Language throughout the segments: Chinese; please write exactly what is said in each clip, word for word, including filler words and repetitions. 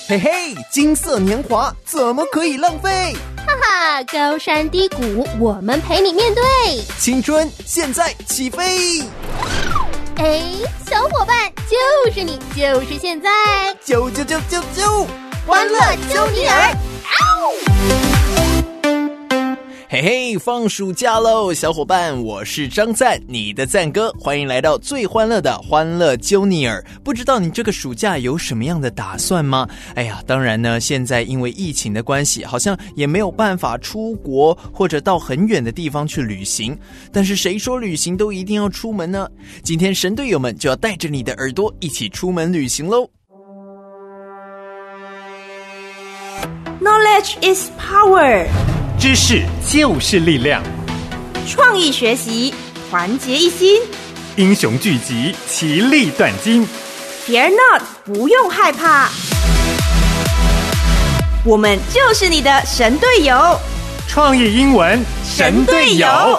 嘿嘿，金色年华怎么可以浪费？ 哈哈，高山低谷，我们陪你面对。 青春现在起飞！ 哎，小伙伴，就是你，就是现在， 啾啾啾啾啾， 欢乐揪你耳！ 嘿嘿，放暑假喽，小伙伴，我是张赞，你的赞哥，欢迎来到最欢乐的欢乐揪你耳。不知道你这个暑假有什么样的打算吗？哎呀，当然呢，现在因为疫情的关系，好像也没有办法出国或者到很远的地方去旅行。但是谁说旅行都一定要出门呢？今天神队友们就要带着你的耳朵一起出门旅行喽。 Knowledge is power， 知识就是力量， 创意学习，团结一心， 英雄聚集，其利断金。 Fear not， 不用害怕，我们就是你的神队友。 创意英文神队友，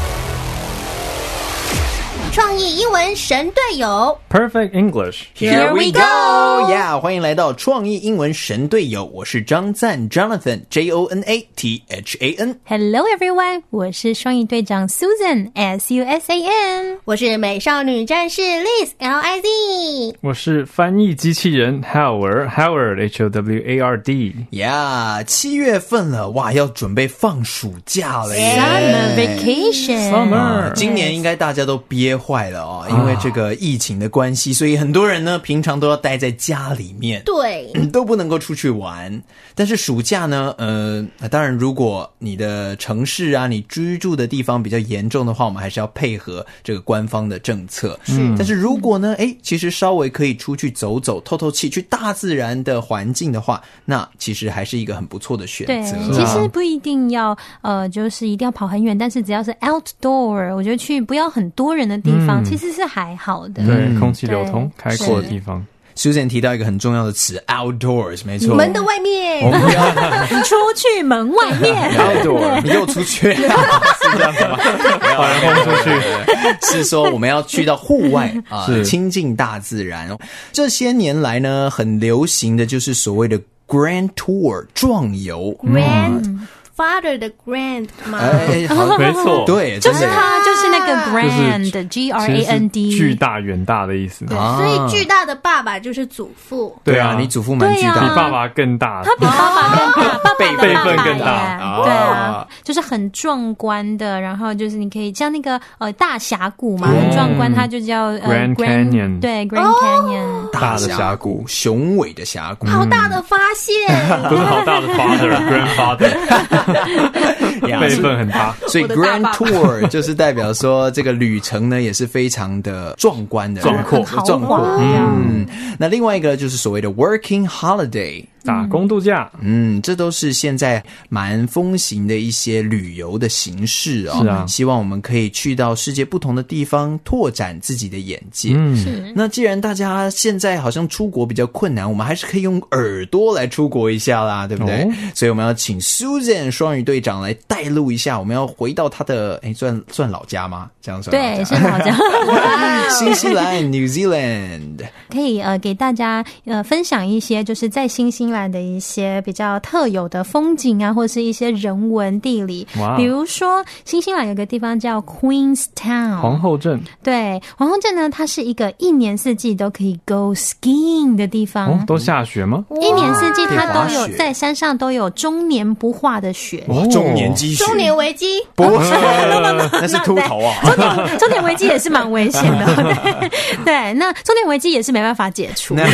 创意英文神队友 Perfect English Here we go! Yeah, 欢迎来到创意英文神队友，我是张赞 Jonathan J O N A T H A N Hello everyone， 我是双语队长 Susan S U S A N， 我是美少女战士 Liz L I Z， 我是翻译机器人 Howard Howard H O W A R D。 Yeah， 七月份了，哇，要准备放暑假了耶 Summer vacation Summer 今年应该大家都憋坏了哦，因为这个疫情的关系，所以很多人呢平常都要待在家里面， 对、 嗯、都不能够出去玩。但是暑假呢，呃，当然如果你的城市啊，你居住的地方比较严重的话，我们还是要配合这个官方的政策。是，但是如果呢，哎，其实稍微可以出去走走、透透气，去大自然的环境的话，那其实还是一个很不错的选择。 对，其实不一定要呃，就是一定要跑很远，但是只要是 outdoor， 我觉得去不要很多人的地方，嗯、其实是还好的。 对，嗯、空气流通、开阔的地方。 Susan 提到一个很重要的词 outdoors， 没错， 门的外面， 我们要出去门外面 outdoor， 你又出去，是这样子吗？ 把人轰出去， 是说我们要去到户外啊，亲近大自然。这些年来呢，很流行的就是所谓的 Grand Tour 壮游 ，Grand。Father 的 grand 吗？ 哎，好， 没错， 对， 就是它，就是那个 grand、就是、G R A N D， 巨大远大的意思。 对，所以巨大的爸爸就是祖父。 对啊，你祖父蛮巨大的， 比爸爸更大。 他比爸爸更大，爸爸辈辈分更大。 对啊，就是很壮观的。然后就是你可以像那个呃大峡谷嘛，很壮观，它就叫呃 Grand Canyon， 对 Grand Canyon， 大的峡谷，雄伟的峡谷， 好大的发现， 不是好大的 father，grandfather。辈分很大， 所以 Grand Tour 就是代表说这个旅程呢也是非常的壮观的， 壮阔， 壮阔。嗯，那另外一个就是所谓的 Working Holiday。 打工度假， 嗯，这都是现在蛮风行的一些旅游的形式哦。 是啊， 希望我们可以去到世界不同的地方，拓展自己的眼界。 嗯， 是。 那既然大家现在好像出国比较困难，我们还是可以用耳朵来出国一下啦，对不对？哦、所以我们要请 Susan 双语队长来带路一下，我们要回到他的，哎，算算老家吗？这样算老家？ 对，是老家。 新西兰 New Zealand 可以呃给大家呃分享一些就是在新西兰的一些比较特有的风景啊，或者是一些人文地理。比如说新西兰有个地方叫 Queenstown 皇后镇， 对，皇后镇呢，它是一个一年四季都可以 go skiing 的地方。 哦，都下雪吗？ 一年四季它都有在山上都有终年不化的雪。 哦，中年积雪， 中年危机不是那是秃头啊。 中年中年危机也是蛮危险的。对对，那中年危机也是没办法解除的。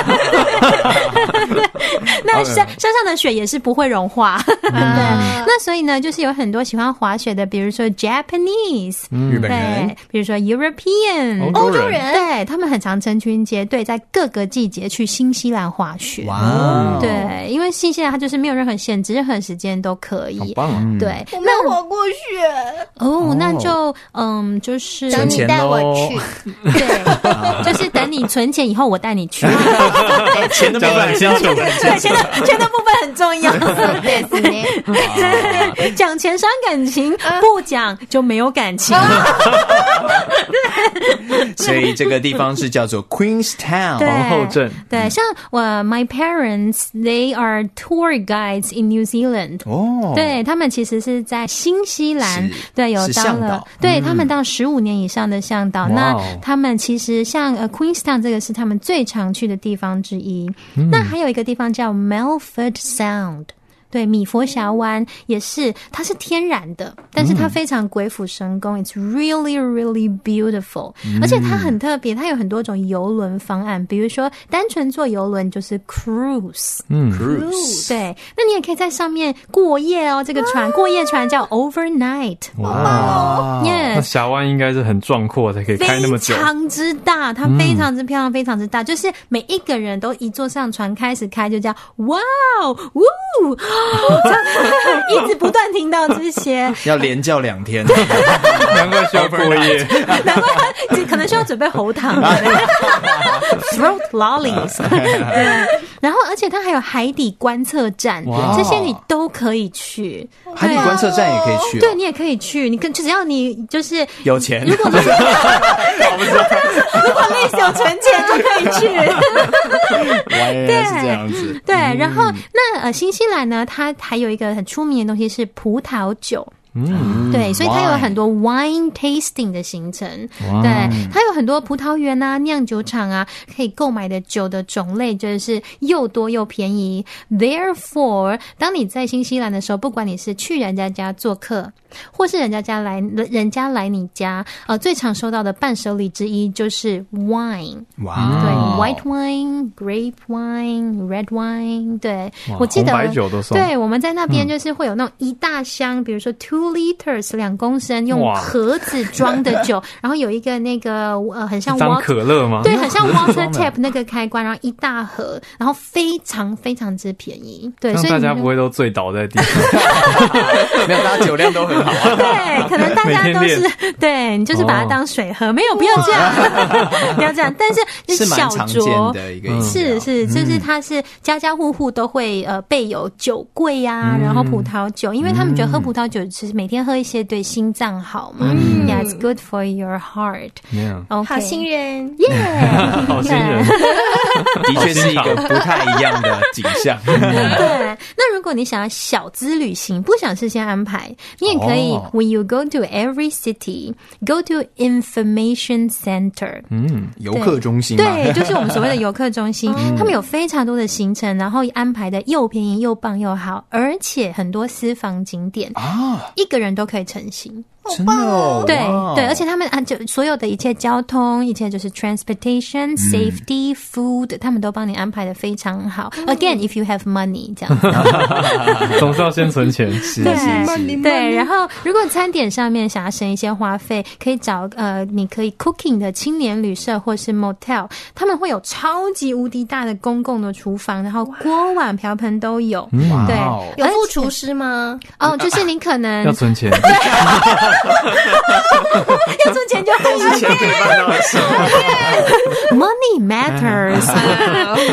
那山山上的雪也是不会融化。对，那所以呢，就是有很多喜欢滑雪的，比如说 Japanese， 日本人， 对，比如说 European， 欧洲人， 对，他们很常成群结队在各个季节去新西兰滑雪。 哇， 对，因为新西兰它就是没有任何限制，任何时间都可以。 好棒啊！ 对， 我没有滑过雪哦，那就嗯，就是等你带我去。 对，就是等你你存钱以后我带你去。 钱的部分很清楚， 对，钱的钱的部分很重要。对，讲钱伤感情，不讲就没有感情。 所以这个地方是叫做 Queenstown 皇后镇。 对，像我 my parents they are tour guides in New Zealand。哦，对，他们其实是在新西兰，对，有当了，对、嗯、他们当十五年以上的向导。那他们其实像呃 Queenstown 这个是他们最常去的地方之一。嗯、那还有一个地方叫 Milford Sound。对，米佛峡湾也是，它是天然的，但是它非常鬼斧神工、嗯、，It's really really beautiful，、嗯、而且它很特别，它有很多种邮轮方案，比如说单纯坐邮轮就是 cruise， 嗯 ，cruise， 对，那你也可以在上面过夜哦，这个船过夜船叫 overnight， 哇， yes， 那峡湾应该是很壮阔才可以开那么久， 非常之大，它非常之漂亮，嗯、非常之大，就是每一个人都一坐上船开始开就叫哇哦，呜。一直不断听到这些， 要连叫两天， 难怪需要过夜， 难怪他可能需要准备喉糖，throat lollies。然后，而且它还有海底观测站，这些你都可以去。 海底观测站也可以去、哦， 对你也可以去，你跟只要你就是有钱， 如果就是如果类似有存钱就可以去。 对，是这样子。 对，然后那呃，新西兰呢？它还有一个很出名的东西是葡萄酒。嗯，对，所以它有很多 wine tasting 的行程，对，它有很多葡萄园啊、酿酒厂啊，可以购买的酒的种类就是又多又便宜。Therefore， 当你在新西兰的时候，不管你是去人家家做客，或是人家家来人家来你家，呃，最常收到的伴手礼之一就是 wine。哇，对 ，white wine、grape wine、red wine， 对，我记得红白酒都送。 对，我们在那边就是会有那种一大箱，比如说 two liters 两公升用盒子装的酒，然后有一个那个呃很像 water 可乐吗？ 对，很像 water tap 那个开关，然后一大盒，然后非常非常之便宜。对，所以大家不会都醉倒在地上， 没有，大家酒量都很好啊。 对，可能大家都是，对你就是把它当水喝，哦、没有，不要这样，不要这样。但是是小酌的一个， 是是，就是它是家家户户都会呃备有酒柜啊，嗯、然后葡萄酒，因为他们觉得喝葡萄酒其实每天喝一些对心脏好嘛、嗯、，Yeah, it's good for your heart. Yeah. Okay. 好心人， 耶、 yeah ，好心人， 的确是一个不太一样的景象。 对，那如果你想要小资旅行，不想事先安排，你也可以、哦、When you go to every city, go to information center. 嗯，游客中心嘛， 对，就是我们所谓的游客中心，他们有非常多的行程，然后安排的又便宜又棒又好，而且很多私房景点啊，一个人都可以成行。 真的哦， 对对，而且他们啊，就所有的一切交通，一切就是 transportation、safety、food， 他们都帮你安排的非常好。Again, if you have money， 这样子， 总是要先存钱，是对是对。然后，如果餐点上面想要省一些花费，可以找呃，你可以 cooking 的青年旅社或是 motel， 他们会有超级无敌大的公共的厨房，然后锅碗瓢盆都有。对， 有副厨师吗？ 哦，就是你可能要存钱。 要存钱就很是钱可以办到的事。 Money matters 。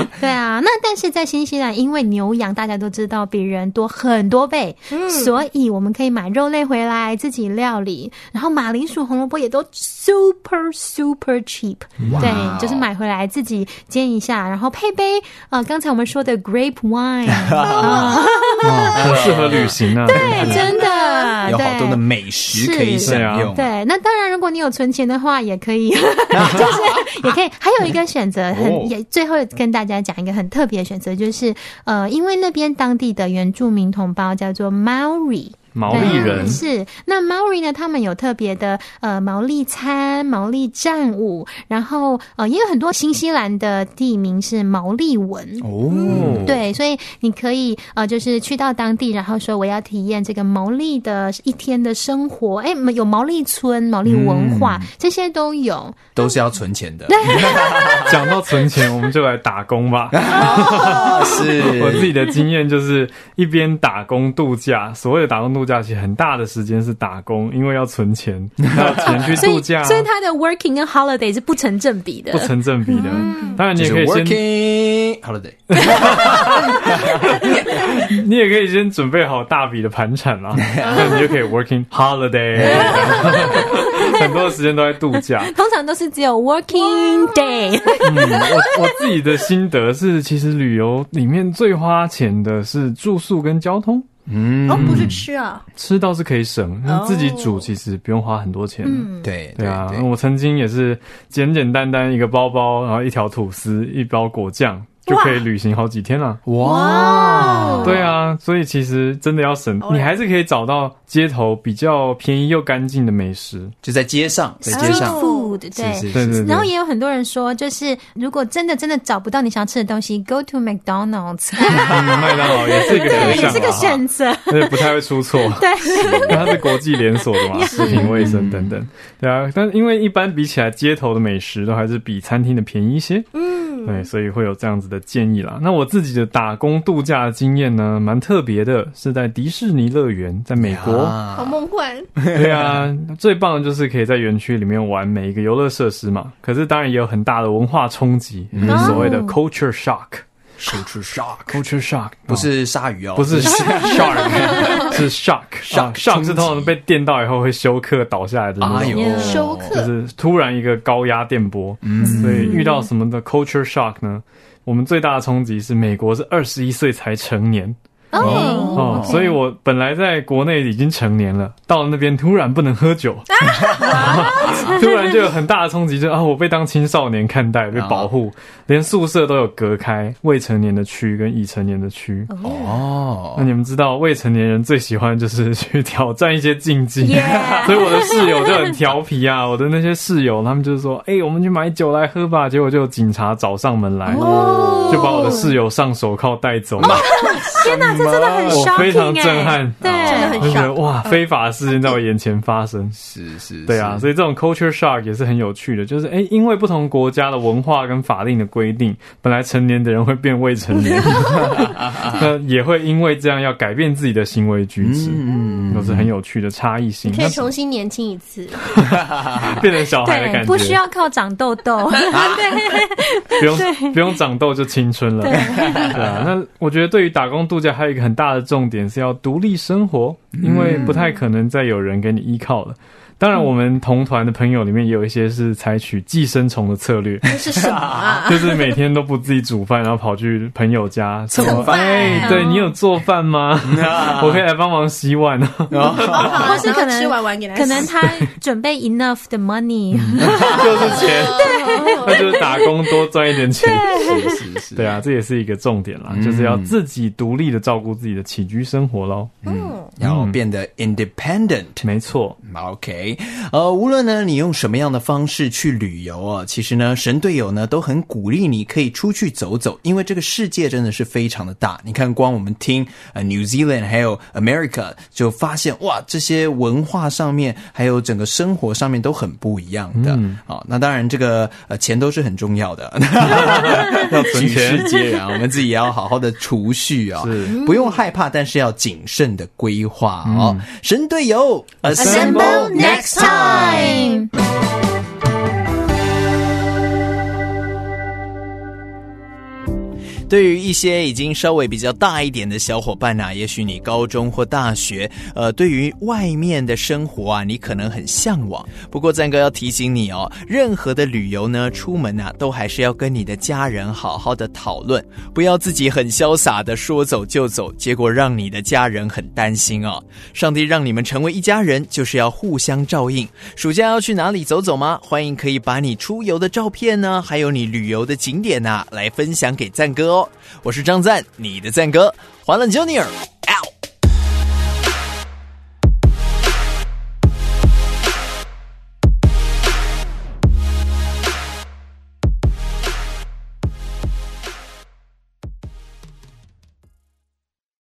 对啊，那但是在新西兰，因为牛羊大家都知道比人多很多倍、嗯、所以我们可以买肉类回来自己料理，然后马铃薯红萝卜也都 super super cheap、wow、对，就是买回来自己煎一下，然后配杯呃，刚才我们说的 grape wine 哇，很适合旅行啊。 对，真的有好多的美食可以享用。 对，那当然如果你有存钱的话也可以就是也可以。还有一个选择很、哦、也最后跟大家讲一个很特别的选择，就是呃，因为那边当地的原住民同胞叫做 Maori， 毛利人是那 Maori 呢，他们有特别的呃毛利餐、毛利战舞，然后呃也有很多新西兰的地名是毛利文哦，对，所以你可以呃就是去到当地，然后说我要体验这个毛利的一天的生活，哎，有毛利村、毛利文化、嗯、这些都有， 都是要存钱的。 讲到存钱，我们就来打工吧。 哦、是我自己的经验就是一边打工度假，所谓的打工度假度假期很大的时间是打工，因为要存钱，要钱去度假， 所以他的 working 跟 holiday 是不成正比的， 不成正比的。嗯、当然你也可以先 working holiday， 你也可以先准备好大笔的盘缠啦，那你就可以 working holiday， 很多的时间都在度假， 通常都是只有 working day。 嗯，我我自己的心得是，其实旅游里面最花钱的是住宿跟交通。 嗯，哦，不是吃啊， 吃倒是可以省，哦、自己煮其实不用花很多钱。 嗯，对对啊，我曾经也是简简单单一个包包，然后一条吐司，一包果酱。就可以旅行好几天了。 哇， 对啊，所以其实真的要省，你还是可以找到街头比较便宜又干净的美食， 就在街上，在街上 food， 对对对对。 然后也有很多人说，就是如果真的真的找不到你想吃的东西 ，go to McDonald's， 嗯、麦当劳也是一个选项， 也是个选择， 而且不太会出错。 对， 因为它是国际连锁的嘛，食品卫生等等。对啊，但因为一般比起来，街头的美食都还是比餐厅的便宜一些。嗯，对，所以会有这样子的建议啦。那我自己的打工度假的经验呢，蛮特别的，是在迪士尼乐园，在美国。 好梦幻。 对啊，最棒的就是可以在园区里面玩每一个游乐设施嘛。可是当然也有很大的文化冲击，嗯、就是所谓的 culture shock。culture shock，culture shock， 不是鲨鱼哦， 不是 shark， 是 shock，shock shock 是通常被电到以后会休克倒下来的那种， 哎、休克就是突然一个高压电波，嗯，所以遇到什么的 culture shock 呢？我们最大的冲击是美国是二十一岁才成年。 哦、 哦， okay. 所以我本来在国内已经成年了，到了那边突然不能喝酒，突然就有很大的冲击，就啊，我被当青少年看待，被保护，连宿舍都有隔开未成年的区跟已成年的区。哦，那你们知道未成年人最喜欢就是去挑战一些禁忌， yeah. 所以我的室友就很调皮啊，我的那些室友他们就是说，哎、欸，我们去买酒来喝吧，结果就有警察找上门来，哦、就把我的室友上手铐带走。 哦、天哪！这真的很 shocking， 我非常震撼， 对，真的很 shock， 哇，非法的事情在我眼前发生， 是是， 对啊，所以这种 culture shock 也是很有趣的，就是哎、欸，因为不同国家的文化跟法令的规定，本来成年的人会变未成年，那也会因为这样要改变自己的行为举止，嗯，都是很有趣的差异性。 你可以重新年轻一次， 变成小孩的感觉， 不需要靠长痘痘，对， 不用不用长痘就青春了，对啊。那我觉得对于打工度假还有一个很大的重点是要独立生活，因为不太可能再有人给你依靠了。当然我们同团的朋友里面也有一些是采取寄生虫的策略， 这是什么啊？ 就是每天都不自己煮饭，然后跑去朋友家蹭饭。 哎，对，你有做饭吗？我可以来帮忙洗碗啊。 或是可能吃完碗给他洗， 可能他准备 enough 的 money， 就是钱，那就是打工多赚一点钱。 是是是， 对啊，这也是一个重点啦，嗯、就是要自己独立的照顾自己的起居生活咯。 嗯，要变得 independent。 没错。 OK。呃，无论呢你用什么样的方式去旅游啊，其实呢神队友呢都很鼓励你可以出去走走，因为这个世界真的是非常的大。你看光我们听呃 New Zealand 还有 America 就发现哇，这些文化上面还有整个生活上面都很不一样的。嗯，好，那当然这个呃钱都是很重要的，要存钱，举世皆然，我们自己也要好好的储蓄啊，不用害怕，但是要谨慎的规划哦。嗯、神队友 Assemble next time。 对于一些已经稍微比较大一点的小伙伴啊，也许你高中或大学，呃，对于外面的生活啊，你可能很向往。不过赞哥要提醒你哦，任何的旅游呢，出门啊，都还是要跟你的家人好好的讨论，不要自己很潇洒的说走就走，结果让你的家人很担心哦。上帝让你们成为一家人，就是要互相照应。暑假要去哪里走走吗？欢迎可以把你出游的照片呢，还有你旅游的景点啊，来分享给赞哥哦。我是张赞，你的赞哥，欢乐 Junior。